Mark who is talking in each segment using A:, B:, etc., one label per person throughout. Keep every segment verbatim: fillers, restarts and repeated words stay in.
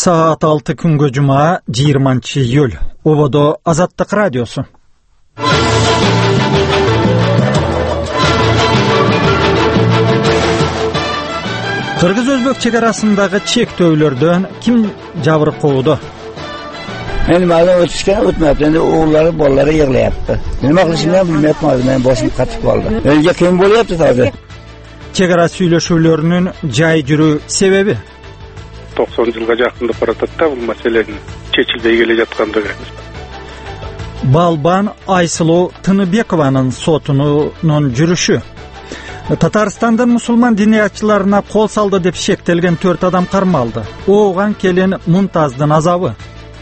A: Saat алты күнгө жума жыйырманчы июль. Ободо Азаттык радиосу. Кыргыз-Өзбек чек арасындагы чектөөлөрдөн ким жабыркоодо?
B: Endi ma'lum o'tishgan o'tmayapti. Endi o'g'illari, bolalari yig'layapti. Nima qilishimni ham bilmayapman. Men boshim qatib qoldi. Menga qiyin bo'lyapti hozir.
A: Чегара сүйлөшүүлөрүнүн жай жүрүү себеби?
C: to'qson жылга жакындап баратат да бул маселенин чечилбей келе жаткандыгы.
A: Балбан Айсылуу Тыныбекованын сотунун жүрүшү. Татарстандын мусулман диниятчыларына кол салды деп шектелген төрт адам кармалды. Ооган келин Мунтаздын азабы.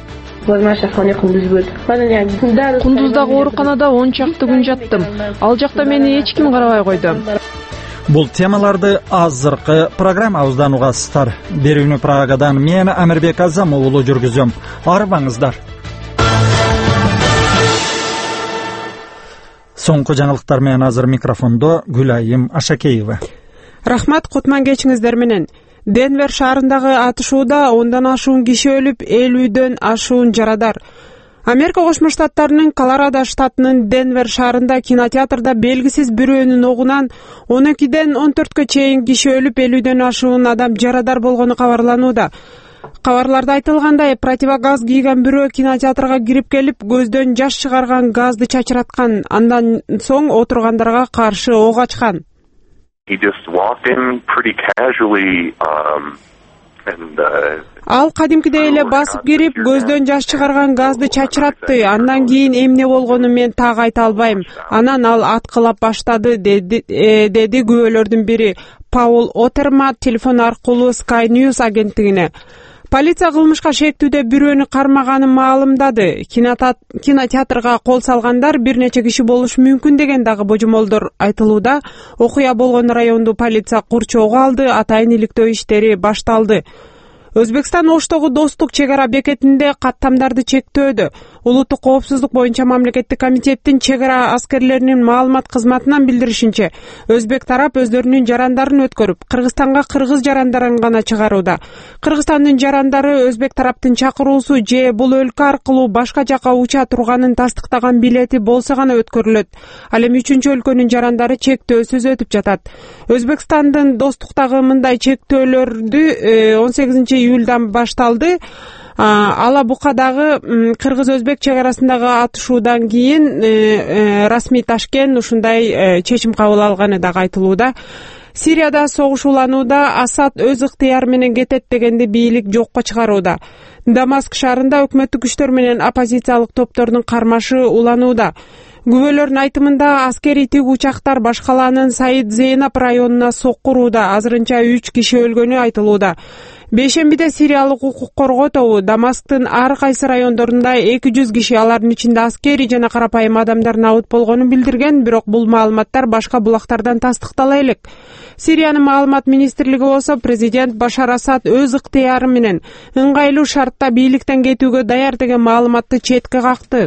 D: Кундуздагы ооруканада он чакты күн жаттым. Ал жакта мени эч ким карабай койду.
A: Бул темаларды азыркы программабыздан угасыздар. Берүүнү Прагадан мен Амирбек Азам уулу жүргүзөм. Арбаңыздар. Соңку жаңылыктар менен азыр микрофондо Гүлайым Ашакеева.
D: Рахмат, кутман кечиңиздер менен. Денвер шаарындагы атышууда ондан ашуун киши өлүп, элүүдөн ашуун жарадар. Америка Кошмо Штаттарынын Колорадо штатынын Денвер шаарында кинотеатрда белгисиз бирөөнүн огунан он экиден он төрткө чейин киши өлүп, элүүдөн ашуун адам жарадар болгону кабарланууда. Кабарларда айтылгандай, противогаз кийген бирөө кинотеатрга кирип келип, көздөн жаш чыгарган газды чачыраткан, андан соң отургандарга каршы ок ачкан.
E: He just walked in pretty casually um and uh
D: Ал кадимкидей эле басып кирип, көздөн жаш чыгарган газды чачыратты. Андан кийин эмне болгонун мен так айта албайм. Анан ал аткылап баштады, деди, э, деди күбөлөрдүн бири Паул Отермат телефон аркылуу Sky News агенттигине. Полиция кылмышка шектүүдө бирөөнү кармаганын маалымдады. Кинотеатрга кол салгандар бир нече киши болушу мүмкүн деген дагы божомолдор айтылууда. Окуя болгон районду полиция курчоого алды, атайын иликтөө иштери башталды. Өзбекстан Оштогу достук чек ара бекетинде каттамдарды чектөөдө. Улуттук коопсуздук боюнча мамлекеттик комитеттин чек ара аскерлеринин маалымат кызматынан билдиришинче, өзбек тарап өздөрүнүн жарандарын өткөрүп, Кыргызстанга кыргыз жарандарын гана чыгарууда. Кыргызстандын жарандары өзбек тараптын чакыруусу же бул өлкө аркылуу башка жака уча турганын тастыктаган билети болсо гана өткөрүлөт. Ал эми үчүнчү өлкөнүн жарандары чектөөсүз өтүп жатат. Өзбекстандын достуктагы мындай чектөөлөрдү он сегизинчи июлдан башталды. Ала Букадагы кыргыз-өзбек чек арасындагы атышуудан кийин расмий Ташкент ушундай чечим кабыл алганы дагы айтылууда. Сирияда согуш уланууда, Асад өз ыктыяры менен кетет дегенди бийлик жокко чыгарууда. Дамаск шаарында өкмөттүк күчтөр менен оппозициялык топтордун кармашы уланууда. Күбөлөрдүн айтымында аскерий тик учактар башкаланын Саид Зейнап районуна соккурууда. Азырынча үч киши өлгөнү айтылууда. Бейшембиде сириялык укук коргоо тобу Дамасктын ар кайсы райондорунда эки жүз киши, алардын ичинде аскери жана карапайым адамдар набыт болгонун билдирген, бирок бул маалыматтар башка булактардан тастыктала элек. Сириянын маалымат министрлиги болсо президент Башар Асад өз ыктыяры менен ыңгайлуу шартта бийликтен кетүүгө даяр деген маалыматты четке какты.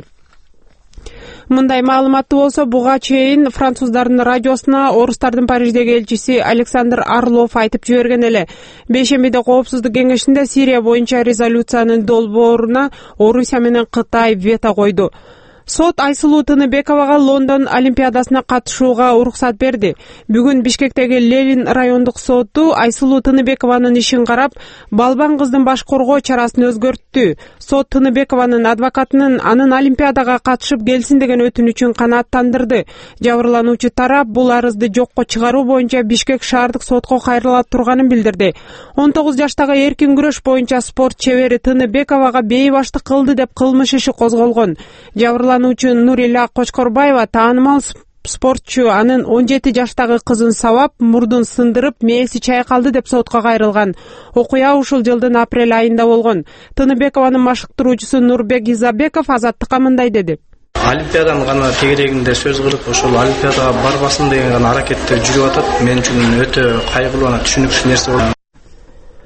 D: Мындай маалыматты болсо буга чейин француздардын радиосуна орустардын Париждеги элчиси Александр Орлов айтып жиберген эле. Бейшембиде Коопсуздук кеңешинде Сирия боюнча резолюциянын долбооруна Орусия менен Кытай вето койду. Сот Айсылуу Тыныбековага Лондон Олимпиадасына катышууга уруксат берди. Бүгүн Бишкектеги Ленин райондук соту Айсылуу Тыныбекованын ишин карап, балбан кыздын баш коргоо чарасын өзгөрттү. Сот Тыныбекованын адвокатынын анын Олимпиадага катышып келсин деген өтүнүчүн канааттандырды. Жабырлануучу тарап бул арызды жокко чыгаруу боюнча Бишкек шаардык сотко кайрыла турганын билдирди. он тогуз жаштагы эркин күрөш боюнча спорт чебери Тыныбековага бейбаштык кылды деп кылмыш иши козголгон. Жабырлануучу Нурила Кочкорбаева таанымал спортчу анын он жети жаштагы кызын сабап, мурдун сындырып, мээси чайкалды деп сотко кайрылган. Окуя ушул жылдын апрель айында болгон. Тыныбекованын машыктыруучусу Нурбек Изабеков Азаттыкка мындай деди.
F: Олимпиаданын гана тегерегинде сөз кылып, ошол Олимпиадага барбасын деген гана аракетте жүрүп атат. Мен үчүн өтө кайгылуу, түшүнүксүз нерсе болду.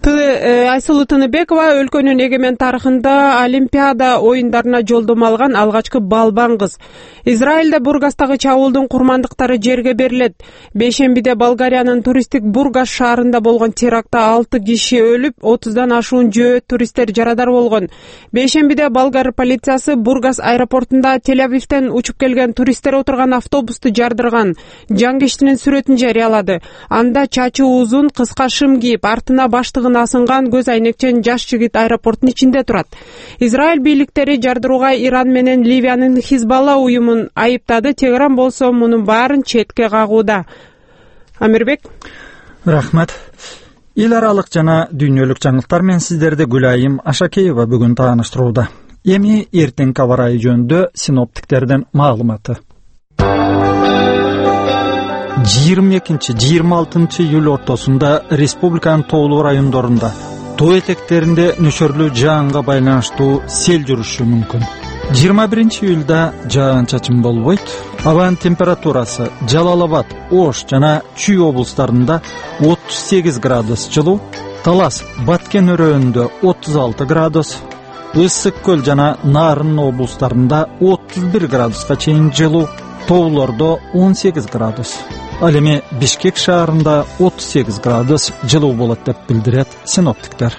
D: Айсылуу Тыныбекова өлкөнүн эгемен тарыхында Олимпиада оюндарына жолдомо алган алгачкы балбан кыз. Израилде Бургастагы чабуулдун курмандыктары жерге берилет. Бейшембиде Болгариянын туристтик Бургас шаарында болгон терактта алты киши өлүп, отуздан ашуун жөө туристтер жарадар болгон. Бейшембиде болгар полициясы Бургас аэропортунда Тель-Авивден учуп келген туристтер отурган автобусту жардырган. Жаңгештинин сүрөтүн жарыялады. Анда чачы узун, кыска шым кийип, артына баштыгын асынган көз айнекчен жаш жигит аэропорттун ичинде турат. Израиль бийликтери жардырууга Иран менен Ливиянын Хизбалла уюмун айыптады. Тегеран болсо мунун баарын четке кагууда. Амирбек.
A: Рахмат. Эл аралык жана дүйнөлүк жаңылыктар менен сиздерди Гүлайым Ашакеева бүгүн тааныштырууда. Эми эртең аба ырайы жөнүндө синоптиктердин маалыматы. жыйырма экинчи жыйырма алтынчы июль ортосунда республиканын тоолуу райондорунда тоо этектеринде нөшөрлүү жаанга байланыштуу сел жүрүшү мүмкүн. жыйырма биринчи июлда жаан-чачын болбойт. Абанын температурасы Жалал Абад, Ош жана Чүй облустарында отуз сегиз градус жылуу, Талас, Баткен өрөөнүндө отуз алты градус, Ысык көл жана Нарын облустарында отуз бир градуска чейин жылуу, тоолордо он сегиз градус. Ал эми Бишкек шаарында отуз сегиз градус жылуу болот деп билдирет синоптиктер.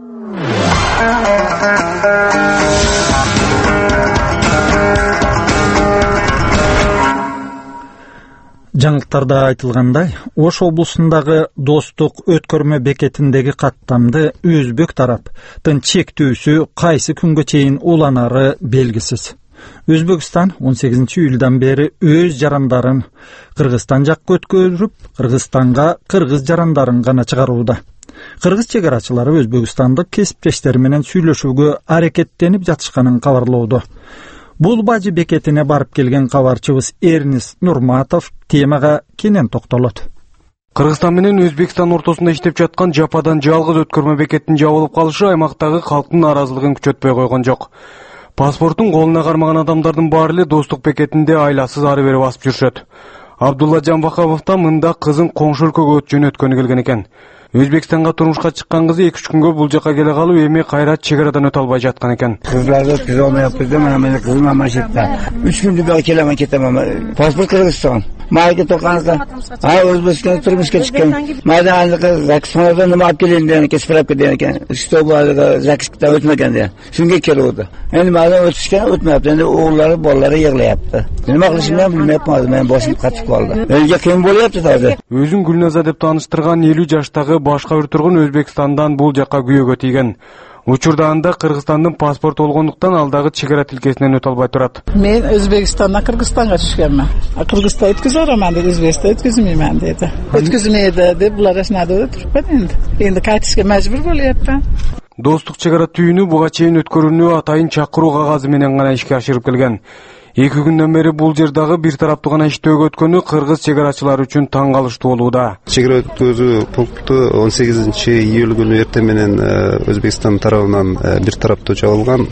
A: Жаңылыктарда айтылгандай, Ош облусундагы Достук өткөрмө бекетиндеги каттамды өзбек тараптын чектөөсү кайсы күнгө чейин уланары белгисиз. Өзбекстан он сегизинчи июлдан бери өз жарандарын Кыргызстан жакка өткөрүп, Кыргызстанга кыргыз жарандарын гана чыгарууда. Кыргыз чек арачылары өзбекстандык кесиптештери менен сүйлөшүүгө аракеттенип жатышканын кабарлоодо. Бул бажы бекетине барып келген кабарчыбыз Эрнис Нурматов темага кенен токтолот.
G: Кыргызстан менен Өзбекстан ортосунда иштеп жаткан жападан жалгыз өткөрмө бекеттин жабылып калышы аймактагы калктын нааразылыгын күчөтпөй койгон жок. Паспортун колуна кармаган адамдардын баары эле Достук бекетинде айласыз ары бери басып жүрүшөт. Абдулла Жамбахабов да мында кызын коңшу өлкөгө жөнөткөнү келген экен. Өзбекстанга турмушка чыккан кызы эки үч күнгө бул жака келе калып, эми кайра чек арадан өтө албай жаткан экен.
B: Кызларды өткөзө алмайбыз да, мына менин кызым Аманшетте. үч күндө келемин кетемин. Паспорт Кыргызстан. Майга токанса, а Өзбекстанга турмушка чыккан. Майда андык Закисмадан нема алып келейин деген экен, справка деген экен. Что бул Закиска өтмөгөн да. Шунга келди. Эми мага өтүшкөн өтмөптү. Энди оглары, балдары йыглаяпты. Нема кылышымды билмепмин, мен бошум катып калды. Элге кем болупту таза.
G: Өзүн Гүлназа деп тааныштырган элүү жаштагы башка бир тургун Өзбекстандан бул жакка күйөөгө тийген. Учурда анда Кыргызстандын паспорту болгондуктан алдагы чек ара тилкесинен өтө албай турат.
H: Мен Өзбекстандан Кыргызстанга түшкөнмүн. Кыргызстан өткөзө берем деп, Өзбекстан өткөзмөймөн деди. Өткөзмөйдү деп булар ашнада туруп энди. Энди кайтышка мажбур болуптмун.
G: Достук чек ара түйүнү буга чейин өткөрүүнү атайын чакыруу кагазы менен гана ишке ашырып келген. Эки күндөн бери бул жердагы бир тараптуу гана иштөөгө өткөнү кыргыз чек арачылары үчүн таң калыштуу болууда.
I: Чек ара өткөзүү пункту он сегизинчи июль күнү эртең менен Өзбекстан тарабынан бир тараптуу жабылган,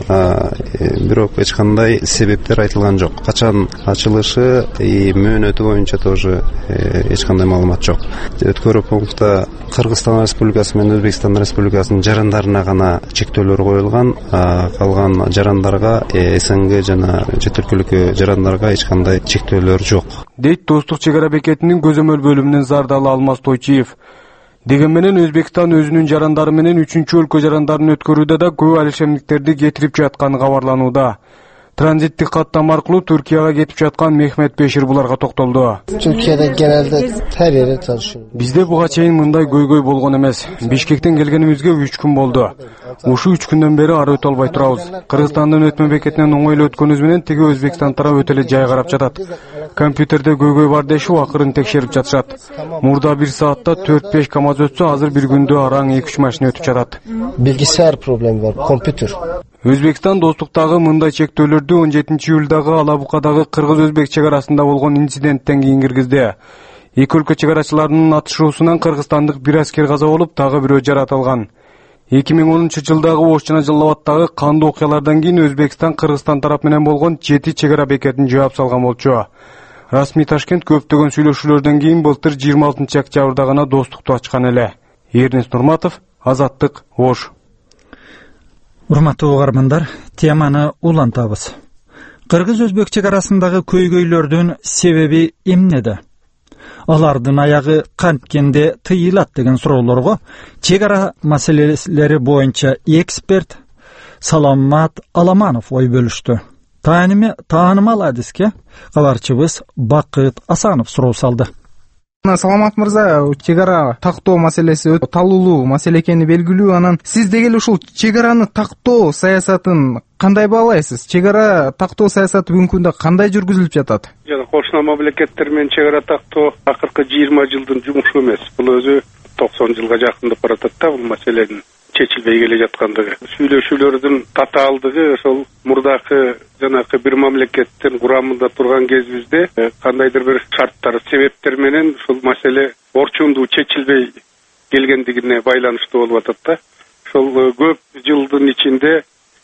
I: бирок эч кандай себептер айтылган жок. Качан ачылышы, мөөнөтү боюнча тоже эч кандай маалымат жок. Өткөрүү пунктта Кыргызстан Республикасы менен Өзбекстан Республикасынын жарандарына гана чектөөлөр коюлган, калган жарандарга СНГ жана чет өлкөлүк жарандарга эч кандай чектөөлөр жок.
G: Дейт Достук чек ара бекетинин көзөмөл бөлүмүнүн зардалы Алмаз Тойчиев. Деген менен Өзбекстан өзүнүн жарандары менен үчүнчү өлкө жарандарын өткөрүүдө да көп алишемдиктерди кетирип жатканы кабарланууда. Транзиттик каттам аркылуу Түркияга кетип жаткан Мехмет Бешир буларга токтолду.
J: Түркияда генелде her yere çalışıyor.
G: Бизде буга чейин мындай көйгөй болгон эмес. Бишкектен келгенимизге үч күн болду. Ушу үч күндөн бери ары өтө албай турабыз. Кыргызстандын өтмө бекетинен оңойлуу өткөнүбүз менен теги Өзбекстан тарабы өтө эле жай карап жатат. Компьютерде көйгөй бар дешип акырын текшерип жатышат. Мурда бир саатта төрт беш КАМАЗ өтсө, азыр бир күндө араң эки үч машина өтүп жатат.
J: Bilgisayar problemi var, kompüter.
G: Өзбекстан Достуктагы мындай чектөөлөрдү он жетинчи июлдагы Алабукадагы кыргыз-өзбек чек арасында болгон инциденттен кийин киргизди. Эки өлкө чек арачыларынын атышуусунан кыргызстандык бир аскер каза болуп, дагы бирөө жаратылган. эки миң онунчу жылдагы Ош жана Жалал Абадтагы кандуу окуялардан кийин Өзбекстан Кыргызстан тарап менен болгон жети чек ара бекетин жаап салган болчу. Расмий Ташкент көптөгөн сүйлөшүүлөрдөн кийин былтыр жыйырма алтынчы октябрда гана Достукту ачкан эле. Эрнис Нурматов, Азаттык, Ош.
A: Урматтуу угармандар, теманы улантабыз. Кыргыз-өзбек чек арасындагы көйгөйлөрдүн себеби эмнеде? Алардын аягы канткенде тыйылат деген суроолорго чек ара маселелери боюнча эксперт Саламат Аламанов ой бөлүштү. Таанымал адиске кабарчыбыз Бакыт Асанов суроо салды.
K: Саламат мырза, чек ара тактоо маселеси өтө талуулуу маселе экени белгилүү. Анан сиз дегеле ушул чек араны тактоо саясатын кандай баалайсыз? Чек ара тактоо саясаты бүгүнкү күндө кандай жүргүзүлүп жатат?
C: Жана кошуна мамлекеттер менен чек ара тактоо акыркы жыйырма жылдын жумушу эмес. Бул өзү токсон жылга жакындап баратат да бул маселенин чечилбей келе жаткандыгы. Сүйлөшүүлөрдүн татаалдыгы ошол мурдакы жанакы бир мамлекеттин курамында турган кезибизде кандайдыр бир шарттар, себептер менен ушул маселе орчундуу чечилбей келгендигине байланыштуу болуп атат да. Ошол көп жылдын ичинде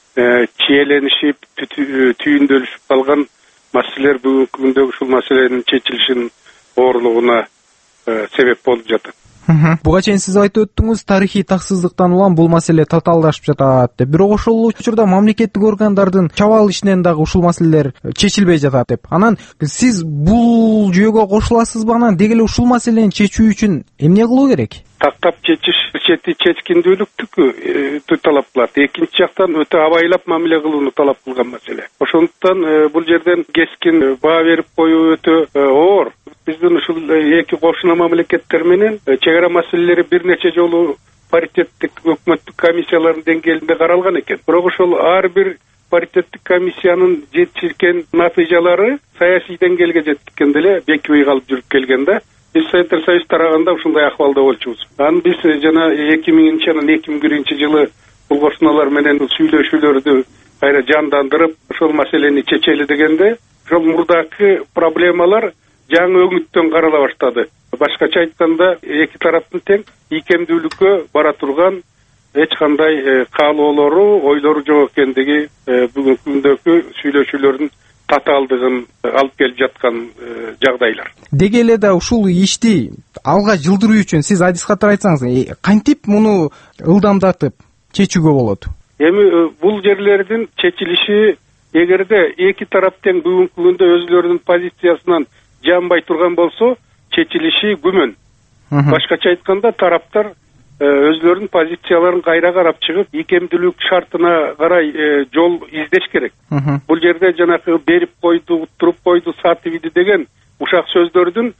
C: чиеленишип, түйүндөлүшүп калган маселелер бүгүнкү күндө ушул маселенин чечилишинин оорлугуна себеп болуп жатат.
K: Буга чейин сиз айтып өттүңүз, тарыхый таксыздыктан улам бул маселе татаалдашып жатат деп. Бирок ошол учурда мамлекеттик органдардын чабаал ишинен дагы ушул маселелер чечилбей жатат деп. Анан сиз бул жүйөгө кошуласызбы? Анан дегеле ушул маселени чечүү үчүн эмне кылуу керек?
C: Тактап чечиш чети чечкиндүүлүктү талап кылат. Экинчи жактан өтө абайлап мамиле кылууну талап кылган маселе. Ошондуктан бул жерден кескин баа берип коюу өтө оор. Биздин ушул эки кошуна мамлекеттер менен чек ара маселелери бир нече жолу паритеттик өкмөттүк комиссиялардын деңгээлинде каралган экен. Бирок ошол ар бир паритеттик комиссиянын жетишкен натыйжалары саясий деңгээлге жеткенде эле бекибей калып жүрүп келген да. Биз Советтер Союзу тараганда ушундай акыбалда болчубуз. Анан биз жана эки миңинчи жана эки миң биринчи жылы бул кошуналар менен сүйлөшүүлөрдү кайра жандандырып, ошол маселени чечели дегенде, ошол мурдакы проблемалар жаңы өңүттөн карала баштады. Башкача айтканда, эки тараптын тең ийкемдүүлүккө бара турган эч кандай каалоолору, ойлору жок экендиги бүгүнкү күндөгү сүйлөшүүлөрдүн татаалдыгын алып келип жаткан жагдайлар.
K: Деги эле да ушул ишти алга жылдыруу үчүн сиз адис катары айтсаңыз, кантип муну ылдамдатып чечүүгө болот?
C: Эми бул жерлердин чечилиши, эгерде эки тарап тең бүгүнкү күндө өзлөрүнүн позициясынан жанбай турган болсо, чечилиши күмөн. Башкача айтканда, тараптар өзлөрүнүн позицияларын кайра карап чыгып, ийкемдүүлүк шартына карай жол издеш керек. Бул жерде жанакы берип койду, туруп койду, сатып иди деген ушак сөздөрдүн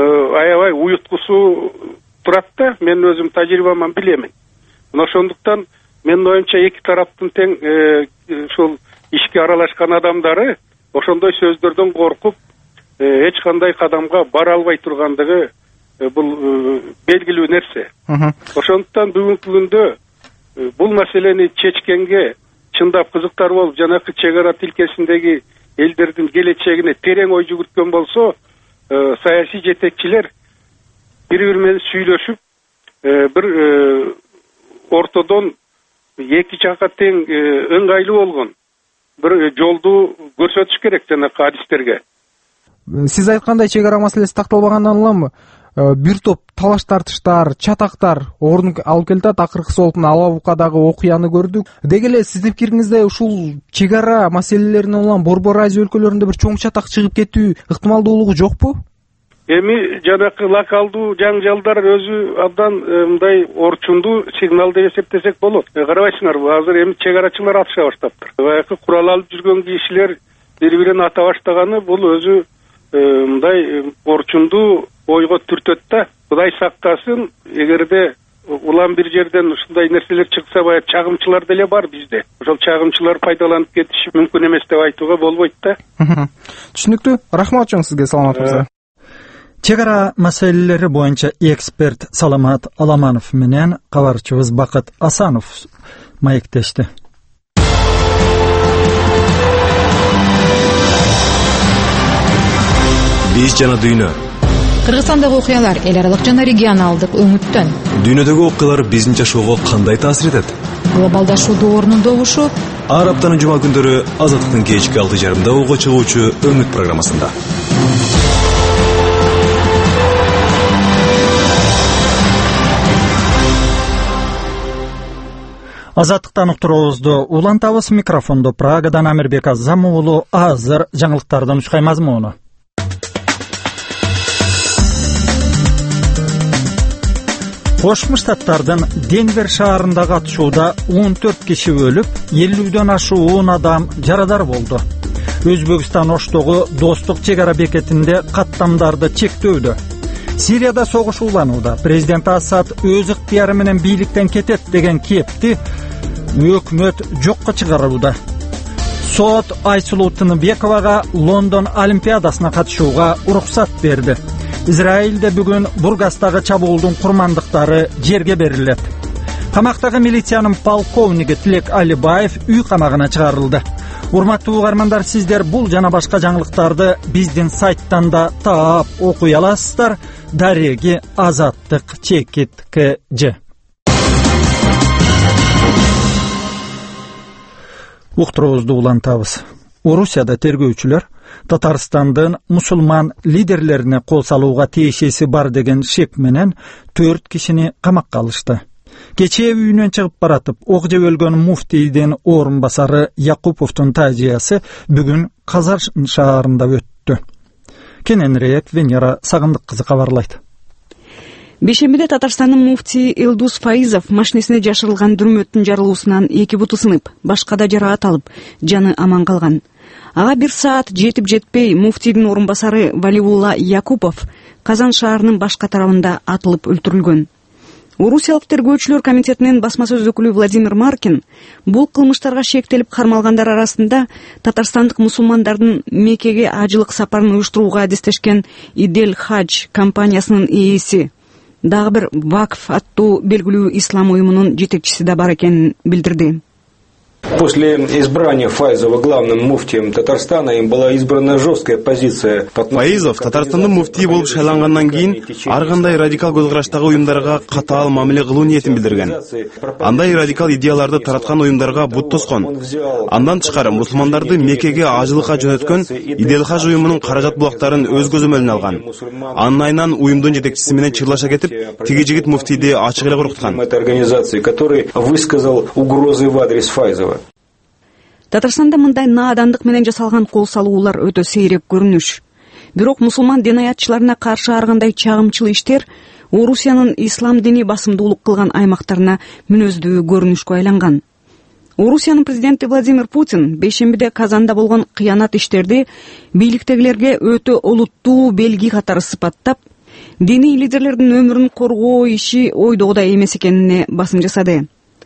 C: аябай уюткусу турат да, мен өзүм тажрыйбаман билемин. Ошондуктан менин оюмча эки тараптын тең ушул ишке аралашкан адамдары ошондой сөздөрдөн коркуп эч кандай кадамга бара албай тургандыгы бул белгилүү нерсе. Ошондуктан бүгүнкү күндө бул маселени чечкенге чындап кызыктар болуп, жанакы чек ара тилкесиндеги элдердин келечегине терең ой жүгүрткөн болсо, саясий жетекчилер бири-бири менен сүйлөшүп, бир ортодон эки жакка тең ыңгайлуу болгон бир жолду көрсөтүш керек жанакы адистерге.
K: Сиз айткандай, чек ара маселеси такталбагандан улам бир топ талаш тартыштар, чатактар орун алып келет. Акыркысы болуп Алабукадагы окуяны көрдүк. Деги эле сиздин пикириңизде ушул чек ара маселелеринен улам Борбор Азия өлкөлөрүндө бир чоң чатак чыгып кетүү ыктымалдуулугу жокпу?
C: Эми жанакы локалдуу жаңжалдар өзү абдан мындай орчундуу сигнал деп эсептесек болот. Карабайсыңарбы, азыр эми чек арачылар атыша баштаптыр. Баягы курал алып жүргөн кишилер бири-бирин ата баштаганы бул өзү мындай орчундуу ойго түртөт да. Кудай сактасын, эгерде улам бир жерден ушундай нерселер чыкса, баягы чагымчылар деле бар бизде. Ошол чагымчылар пайдаланып кетиши мүмкүн эмес деп айтууга болбойт да.
K: Түшүнүктүү. Рахмат чоң сизге, Саламат мырза.
A: Чек ара маселелери боюнча эксперт Саламат Аламанов менен кабарчыбыз Бакыт Асанов маектешти.
L: Биз жана дүйнө.
M: Кыргызстандагы окуялар эл аралык жана регионалдык өңүттөн.
L: Дүйнөдөгү окуялар биздин жашоого кандай таасир этет?
M: Глобалдашуу доорунун добушу.
L: Ар аптанын жума күндөрү Азаттыктын кечки алты жарымда уга чыгуучу Өңүт программасында.
A: Азаттыктан уктуруубузду улантабыз. Микрофондо Прагадан Амирбек Азам уулу. Азыр жаңылыктардын ушкай мазмуну. Кошмо Штаттардын Денвер шаарындагы атышууда он төрт киши өлүп, элүүдөн ашуун адам жарадар болду. Өзбекстан Оштогу достук чек ара бекетинде каттамдарды чектөөдө. Сирияда согуш уланууда. Президент Асад өз ыктыяры менен бийликтен кетет деген кепти өкмөт жокко чыгарууда. Сот Айсулуу Тыныбековага Лондон Олимпиадасына катышууга уруксат берди. Израилде бүгүн Бургастагы чабуулдун курмандыктары жерге берилет. Камактагы милициянын полковниги Тилек Алибаев үй камагына чыгарылды. Урматтуу угармандар, сиздер бул жана башка жаңылыктарды биздин сайттан да таап окуй аласыздар. Дареги Азаттык чекит кж. Уктуруубузду улантабыз. Орусияда тергөөчүлөр Татарстандын мусулман лидерлерине кол салууга тиешеси бар деген шек менен төрт кишини камакка алышты. Кечээ үйүнөн чыгып баратып, ок жеп өлгөн муфтийдин орун басары Якуповдун таажиясы бүгүн Казар шаарында өттү. Кененирээк Венера Сагындык кызы кабарлайт.
N: Бешембиде Татарстандын муфтии Илдус Фаизов машинесине жашырылган дүрмөттүн жарылуусунан эки буту сынып, башка да жараат алып, жаны аман калган. Ага бир саат жетип жетпей муфтийдин орун басары Валиулла Якупов Казан шаарынын башка тарабында атылып өлтүрүлгөн. Орусиялык тергөөчүлөр комитетинин басма сөз өкүлү Владимир Маркин бул кылмыштарга шектелип кармалгандар арасында татарстандык мусулмандардын Меккеге ажылык сапарын уюштурууга адестешкен Идель Хадж компаниясынын ээси, дагы бир Вакф аттуу белгилүү ислам уюмунун жетекчиси да бар экенин билдирди.
O: После избрания Фаизова главным муфтием Татарстана им была избрана жесткая позиция.
P: Фаизов Татарстандын муфтии болуп шайлангандан кийин ар кандай радикал көз караштагы уюмдарга катаал мамиле кылуу ниетин билдирген. Андай радикал идеяларды тараткан уюмдарга бут тоскон. Андан тышкары мусулмандарды Меккеге ажылыкка жөнөткөн Идель Хадж уюмунун каражат булактарын өз көзөмөлүнө алган. Анын айынан уюмдун жетекчиси менен чырлаша кетип, тиги жигит муфтийди ачык эле коркуткан.
O: Это организация, который высказал угрозы в адрес Фаизова.
N: Татарстанда мындай наадандык менен жасалган кол салуулар өтө сейрек көрүнүш. Бирок мусулман динаятчыларына каршы ар кандай чагымчыл иштер Орусиянын ислам дини басымдуулук кылган аймактарына мүнөздүү көрүнүшкө айланган. Орусиянын президенти Владимир Путин бейшембиде Казанда болгон кыянат иштерди бийликтегилерге өтө олуттуу белги катары сыпаттап, диний лидерлердин өмүрүн коргоо иши ойдогудай эмес экенине басым жасады.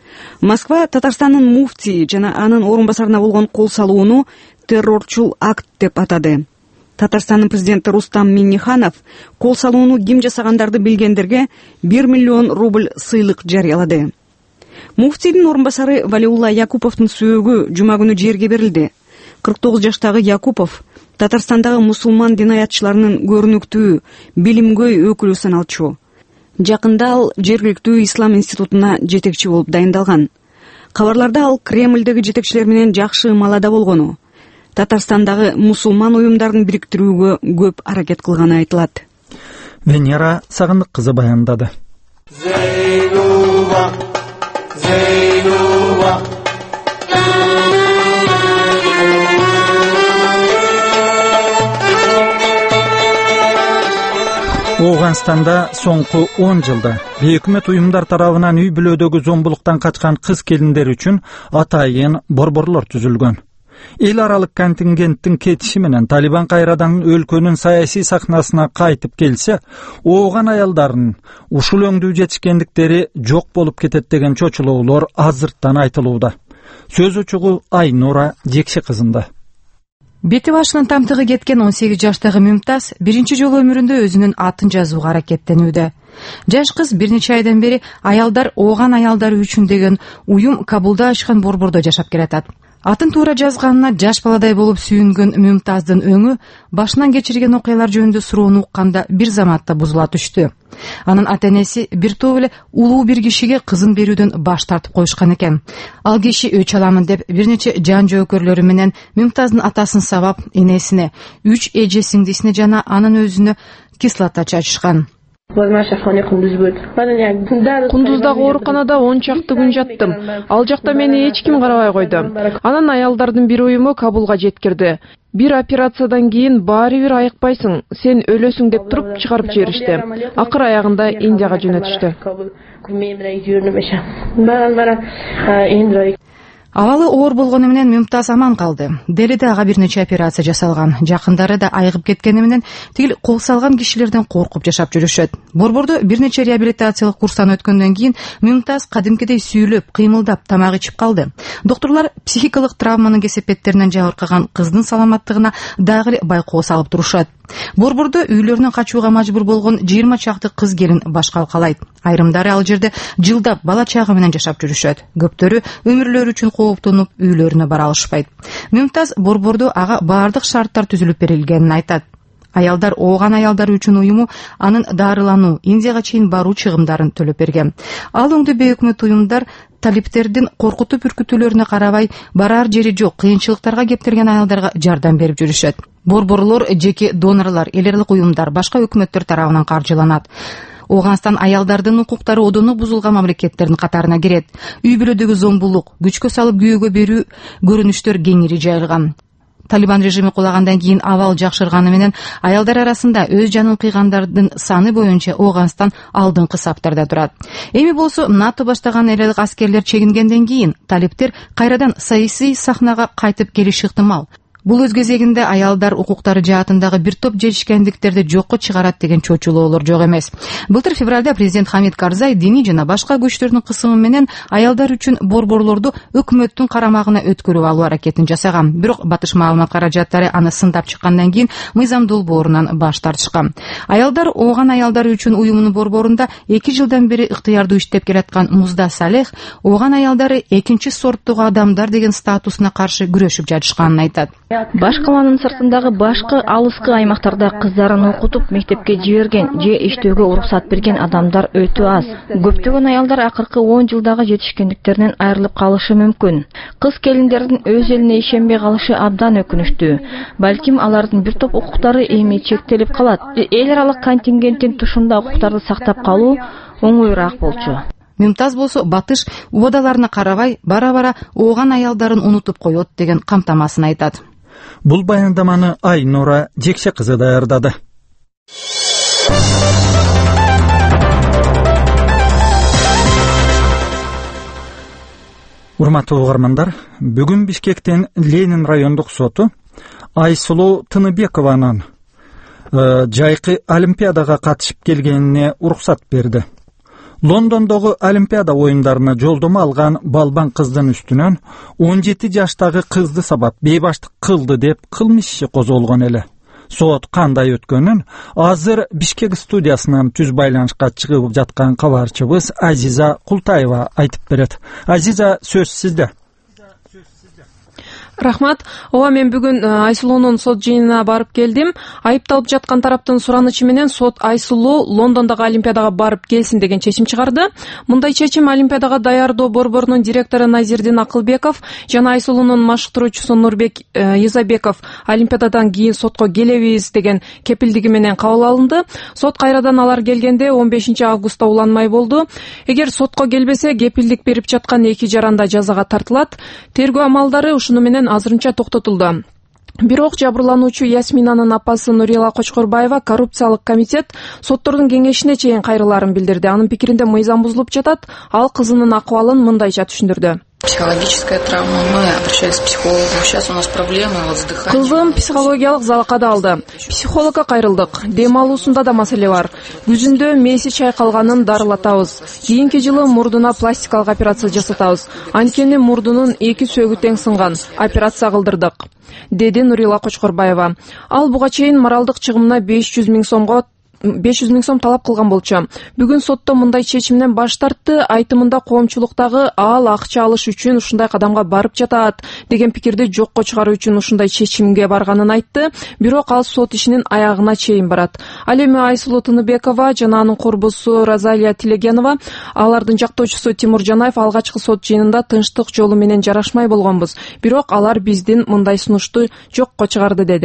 N: Москва Татарстандын муфтии жана анын орун басарына болгон кол салууну террорчул акт деп атады. Татарстандын президенти Рустам Минниханов кол салууну ким жасагандарды билгендерге бир миллион рубль сыйлык жарыялады. Муфтийдин орун басары Валиулла Якуповдун сөөгү жума күнү жерге берилди. кырк тогуз жаштагы Якупов Татарстандагы мусулман динаятчыларынын көрүнүктүү, билимгөй өкүлү саналчу. Жакында ал жергиликтүү ислам институтуна жетекчи болуп дайындалган. Кабарларда ал Кремлдеги жетекчилер менен жакшы маалада болгону, Татарстандагы мусулман уюмдарын бириктирүүгө көп аракет кылганы айтылат.
A: Венера Сагындык кызы баяндады. Зейнуба, Зейнуба. Оғанстанда соңку он жылда өкмөт уюмдар тарабынан үй бүлөдөгү зомбулуктан качкан кыз келиндер үчүн атайын борборлор түзүлгөн. Эл аралык контингенттин кетиши менен Талибан кайрадан өлкөнүн саясий сахнасына кайтып келсе, ооган аялдардын ушул өңдүү жетишкендиктери жок болуп кетет деген чочулоолор азырттан айтылууда. Сөз учугу Айнура Жекше кызында.
M: Бети башынын тамтыгы кеткен он сегиз жаштагы Мümtaz биринчи жолу өмүрүндө өзүнүн атын жазууга аракеттенүүдө. Жаш кыз бир нече айдан бери аялдар ооган аялдары үчүн деген уюм Кабулда ачкан борбордо жашап келатат. Атын туура жазганына жаш баладай болуп сүйүнгөн Мümtaздын өңү башынан кечирген окуялар жөнүндө суроону укканда бир заматта бузула түштү. Анын ата-энеси бир топ эле улуу бир кишиге кызын берүүдөн баш тартып коюшкан экен. Ал киши өч аламын деп бир нече жан жоокөрлөрү менен Мümtaздын атасын сабап, энесине, үч эже сиңдисине жана анын өзүнө кислота чачышкан.
D: Кундуздагы ооруканада он чакты күн жаттым. Ал жакта мени эч ким карабай койду. Анан аялдардын бир уюму Кабулга жеткирди. Бир операциядан кийин баары бир айыкпайсың, сен өлөсүң деп туруп чыгарып жиберишти. Акыр аягында Индияга жөнөтүштү.
M: Абалы оор болгону менен Мумтаз аман калды. Делиде ага бир нече операция жасалган. Жакындары да айыгып кеткени менен тигил кол салган кишилерден коркуп жашап жүрүшөт. Борбордо бир нече реабилитациялык курстан өткөндөн кийин Мумтаз кадимкидей сүйлөп, кыймылдап, тамак ичип калды. Доктурлар психикалык травманын кесепеттеринен жабыркаган кыздын саламаттыгына дагы байкоо салып турушат. Борбордо үйлөрүнөн качууга мажбур болгон жыйырма чакты кыз келин баш калкалайт. Айрымдары ал жерде жылдап бала чагы менен жашап жүрүшөт. Көптөрү өмүрлөрү үчүн кооптонуп үйлөрүнө бара алышпайт. Мумтаз борбордо ага баардык шарттар түзүлүп берилгенин айтат. Аялдар ооган аялдар үчүн уюму анын дарылануу, Индияга чейин баруу чыгымдарын төлөп берген. Ал өңдө бейөкмөт уюмдар талиптердин коркутуп үркүтүүлөрүнө карабай, барар жери жок кыйынчылыктарга кептирген аялдарга жардам берип жүрүшөт. Борборлор, жеке донорлор, эл эрлик уюмдар башка өкмөттөр тарабынан каржыланат. Ооганстан аялдардын укуктары одону бузулган мамлекеттердин катарына кирет. Үй бүлөдөгү зомбулук, күчкө салып күйөөгө берүү көрүнүштөр кеңири жайылган. Талибан режими кулагандан кийин абал жакшырганы менен аялдар арасында өз жанын кыйгандардын саны боюнча Ооганстан алдыңкы саптарда турат. Эми болсо НАТО баштаган эл элдик аскерлер чегингенден кийин талиптер кайрадан саясий сахнага кайтып келиши ыктымал. Бул өз кезегинде аялдар укуктары жаатындагы бир топ жетишкендиктерди жокко чыгарат деген чочулоолор жок эмес. Былтыр февралда президент Хамид Карзай диний жана башка күчтөрдүн кысымы менен аялдар үчүн борборлорду өкмөттүн карамагына өткөрүп алуу аракетин жасаган. Бирок батыш маалымат каражаттары аны сындап чыккандан кийин мыйзам долбоорунан баш тартышкан. Аялдар ооган аялдар үчүн уюмунун борборунда эки жылдан бери ыктыярдуу иштеп келаткан Музда Салех ооган аялдары экинчи сорттогу адамдар деген статусуна каршы күрөшүп жатышканын айтат.
Q: Баш каланын сыртындагы башкы алыскы аймактарда кыздарын окутуп мектепке жиберген же иштөөгө уруксат берген адамдар өтө аз. Көптөгөн аялдар акыркы он жылдагы жетишкендиктеринен айрылып калышы мүмкүн. Кыз келиндердин өз элине ишенбей калышы абдан өкүнүчтүү. Балким алардын бир топ укуктары эми чектелип калат. Эл аралык контингенттин тушунда укуктарды сактап калуу оңоюраак болчу.
M: Мумтаз болсо батыш убадаларына карабай бара-бара ооган аялдарын унутуп коет деген камтамасын айтат.
A: Бул баяндаманы Айнура Жекше кызы даярдады. Урматтуу угармандар, бүгүн Бишкектин Ленин райондук соту Айсулуу Тыныбекованын жайкы Олимпиадага катышып келгенине уруксат берди. Лондондогу Олимпиада оюндарына жолдомо алган балбан кыздын үстүнөн он жети жаштагы кызды сабап бейбаштык кылды деп кылмыш иши козголгон эле. Сот кандай өткөнүн азыр Бишкек студиясынан түз байланышка чыгып жаткан кабарчыбыз Азиза Култаева айтып берет. Азиза, сөз сизде.
D: Рахмат. Ооба, мен бүгүн Айсулуунун сот жыйынына барып келдим. Айыпталып жаткан тараптын суранычы менен сот Айсулуу Лондондогу Олимпиадага барып келсин деген чечим чыгарды. Мындай чечим Олимпиадага даярдоо борборунун директору Назирдин Акылбеков жана Айсулуунун машыктыруучусу Нурбек Изабеков Олимпиададан кийин сотко келебиз деген кепилдиги менен кабыл алынды. Сот кайрадан алар келгенде он бешинчи августта уланмай болду. Эгер сотко келбесе, кепилдик берип жаткан эки жаранда жазага тартылат. Тергөө амалдары ушуну менен азырынча токтотулду. Бирок жабырлануучу Ясминанын апасы Нурила Кочкорбаева коррупциялык комитет соттордун кеңешине чейин кайрылаарын билдирди. Анын пикиринде мыйзам бузулуп жатат. Ал кызынын акыбалын мындайча түшүндүрдү.
R: Психологическая травма. Мы обращались к психологу. Сейчас у нас проблемы вот с дыханием.
D: Кыздым психологиялык залакада алды. Психологко кайрылдык. Дем алуусунда да маселе бар. Күзүндө мээси чайкалганын дарылатабыз. Кийинки жылы мурдуна пластикалык операция жасатабыз. Анткени мурдунун эки сөөгү тең сынган. Операция кылдырдык, деди Нурила Кочкорбаева. Ал буга чейин моралдык чыгымына беш жүз миң сомго беш жүз миң сом талап кылган болчу. Бүгүн сотто мындай чечимден баш тартты. Айтымында коомчулуктагы ал акча алыш үчүн ушундай кадамга барып жатат деген пикирди жокко чыгаруу үчүн ушундай чечимге барганын айтты. Бирок ал сот ишинин аягына чейин барат. Ал эми Айсулуу Тыныбекова жана анын курбусу Розалия Тилегенова, алардын жактоочусу Тимур Жанаев алгачкы сот жыйынында тынчтык жолу менен жарашмай болгонбуз. Бирок алар биздин мындай сунушту жокко чыгарды деди.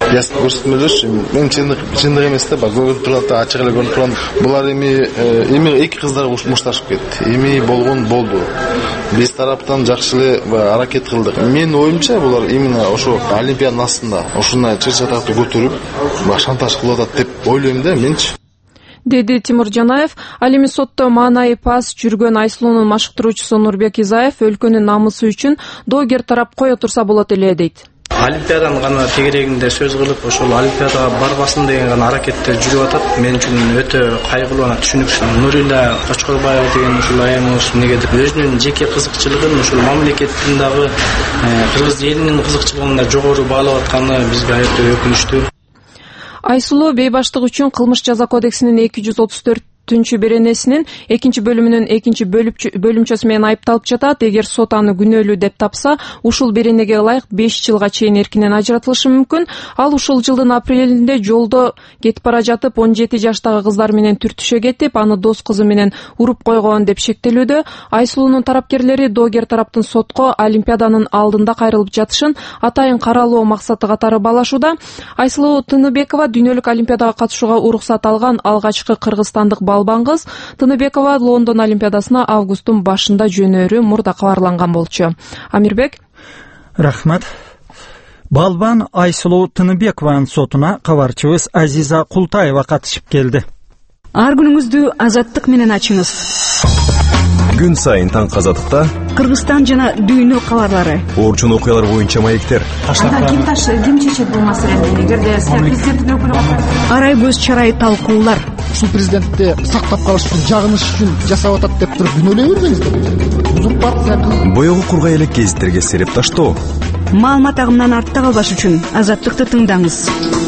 S: ясты көрсөтмөлөр мен чындык эмес да баягы көрүнүп турат, ачык эле көрүнүп турат. Булар эми эми эки кыздар мушташып кетти. Эми болгон болду. Биз тараптан жакшы эле аракет кылдык. Мен оюмча булар именно ошо олимпиаданын астында ушундай чыр-чатакты көтөрүп шантаж кылып атат деп ойлойм да менчи,
D: деди Тимур Жанаев. Ал эми сотто маанайы пас жүргөн Айсулуунун машыктыруучусу Нурбек Изаев өлкөнүн намысы үчүн доогер тарап кое турса болот эле дейт.
F: Олимпиаданын гана тегерегинде сөз кылып, ошол олимпиадага барбасын деген гана аракеттер жүрүп атат. Мен үчүн өтө кайгылуу жана түшүнүксүз. Нурила Кочкорбаева деген ушул айымыбыз негедир өзүнүн жеке кызыкчылыгын ушул мамлекеттин дагы кыргыз элинин кызыкчылыгында жогору баалап атканы бизге өтө өкүнүчтүү.
D: Айсулуу бейбаштык үчүн кылмыш жаза кодексинин эки жүз отуз төрт беренесинин экинчи бөлүмүнүн экинчи бөлүмчөсү менен айыпталып жатат. Эгер сот аны күнөөлүү деп тапса, ушул беренеге ылайык беш жылга чейин эркинен ажыратылышы мүмкүн. Ал ушул жылдын апрелинде жолдо кетип бара жатып он жети жаштагы кыздар менен түртүшө кетип, аны дос кызы менен уруп койгон деп шектелүүдө. Айсулуунун тарапкерлери доогер тараптын сотко олимпиаданын алдында кайрылып жатышын атайын каралоо максаты катары баалашууда. Айсулуу Тыныбекова дүйнөлүк олимпиадага катышууга уруксат алган алгачкы кыргызстандык балбан кыз. Тыныбекова Лондон олимпиадасына августтун башында жөнөөрү мурда кабарланган болчу. Амирбек.
A: Рахмат. Балбан Айсулуу Тыныбекованын сотуна кабарчыбыз Азиза Култаева катышып келди.
N: Ар күнүңүздү азаттык менен ачыңыз.
L: Күн сайын таң казатыкта
N: Кыргызстан жана дүйнө кабарлары.
L: Орчун окуялар боюнча маектер.
N: Ким таш ким чечет бул маселени? Эгерде президенттин өкүлү арай көз чарай талкуулар.
T: Ушул президентти сактап калыш үчүн, жагыныш үчүн жасап атат деп туруп күнөөлөй бербеңиздер. Бузук партия.
L: Боёгу кургай элек гезиттерге сереп таштоо.
N: Маалымат агымынан артта калбаш үчүн азаттыкты тыңдаңыз.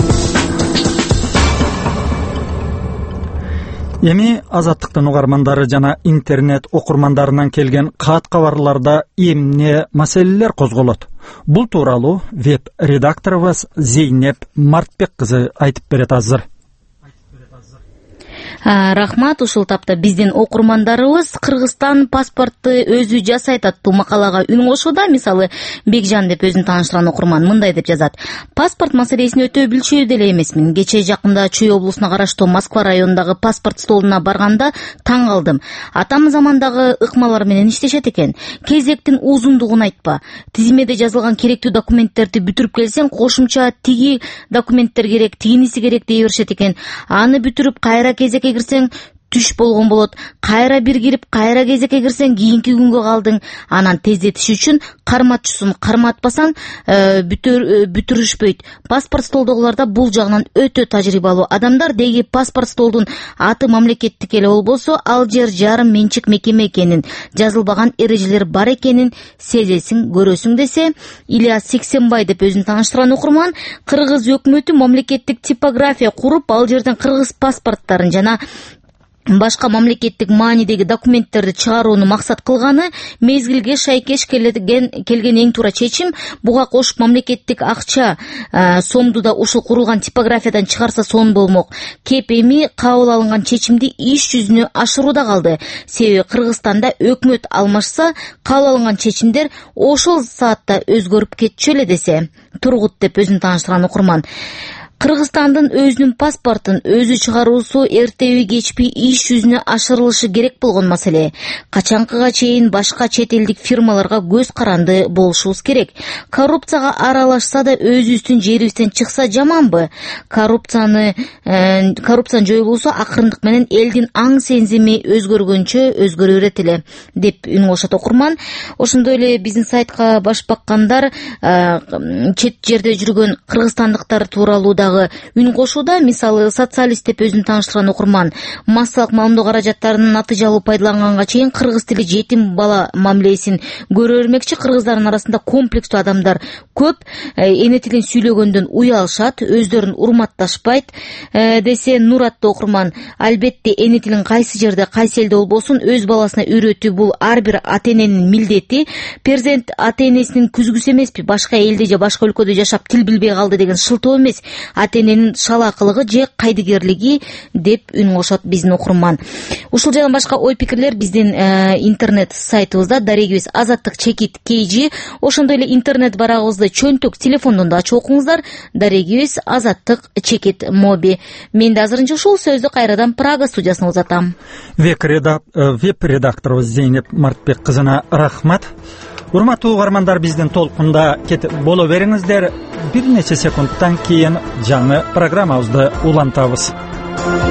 A: Эми азаттыктын угармандары жана интернет окурмандарынан келген кат кабарларда эмне маселелер козголот? Бул тууралуу веб редакторубуз Зейнеп Мартбек кызы айтып берет азыр.
U: Рахмат, ушул тапта биздин окурмандарыбыз Кыргызстан паспортты өзү жасайт аттуу макалага үн кошууда. Мисалы, Бекжан деп өзүн тааныштырган окурман мындай деп жазат. Паспорт маселесин өтө билчү деле эмесмин. Кечээ жакында Чүй облусуна караштуу Москва районундагы паспорт столуна барганда таң калдым. Атам замандагы ыкмалар менен иштешет экен. Кезектин узундугун айтпа. Тизмеде жазылган керектүү документтерди бүтүрүп келсең, кошумча тиги документтер керек, тигиниси керек дей беришет экен. Аны бүтүрүп кайра кезекке кирсең түш болгон болот. Кайра бир кирип, кайра кезекке кирсең кийинки күнгө калдың. Анан тездетиш үчүн карматчусун карматпасаң бүтүр бүтүрүшпөйт. Паспорт столдогуларда бул жагынан өтө тажрыйбалуу адамдар. Деги паспорт столдун аты мамлекеттик эле болбосо, ал жер жарым менчик мекеме экенин, жазылбаган эрежелер бар экенин сезесиң, көрөсүң десе, Ильяс Сексенбай деп өзүн тааныштырган окурман, Кыргыз өкмөтү мамлекеттик типография куруп, ал жерден кыргыз паспорттарын жана башка мамлекеттик маанидеги документтерди чыгарууну максат кылганы мезгилге шайкеш келген келген эң туура чечим. Буга кошуп мамлекеттик акча сомду да ушул курулган типографиядан чыгарса сон болмок. Кеп эми кабыл алынган чечимди иш жүзүнө ашырууда калды. Себеби Кыргызстанда өкмөт алмашса, кабыл алынган чечимдер ошол саатта өзгөрүп кетчү эле десе. Тургут деп өзүн тааныштырган окурман. Кыргызстандын өзүнүн паспортун өзү чыгаруусу эртеби кечпи иш жүзүнө ашырылышы керек болгон маселе. Качанкыга чейин башка чет элдик фирмаларга көз каранды болушубуз керек. Коррупцияга аралашса да өзүбүздүн жерибизден чыкса жаманбы? Коррупцияны э, коррупцияны жоюлуусу акырындык менен элдин аң сензими өзгөргөнчө өзгөрө берет эле деп үн кошот окурман. Ошондой эле биздин сайтка баш баккандар э, чет жерде жүргөн кыргызстандыктар тууралуу үн кошууда. Мисалы, социалист деп өзүн тааныштырган окурман, массалык маалымдоо каражаттарынын аты жалуу пайдаланганга чейин кыргыз тили жетим бала мамилесин көрө бермекчи. Кыргыздардын арасында комплекстүү адамдар көп, эне тилин сүйлөгөндөн уялышат, өздөрүн урматташпайт десе Нур аттуу окурман. Албетте эне тилин кайсы жерде, кайсы элде болбосун өз баласына үйрөтүү бул ар бир ата эненин милдети. Перзент ата энесинин күзгүсү эмеспи? Башка элде же башка өлкөдө жашап тил билбей калды деген шылтоо эмес. ата эненин шалаакылыгы же кайдыгерлиги деп үн кошот биздин окурман. Ушул жана башка ой пикирлер биздин интернет сайтыбызда дарегибиз азаттык чекит kg, ошондой эле интернет барагыбызды чөнтөк телефондон да ачып окуңуздар, дарегибиз азаттык чекит моби. Мен да азырынча ушул сөздү кайрадан Прага студиясына узатам.
A: Веб редакторубуз Зейнеп Мартбек кызына рахмат. Урматтуу угармандар, биздин толкунда кетип боло бериңиздер. Бир нече секундтан кийин жаңы программабызды улантабыз.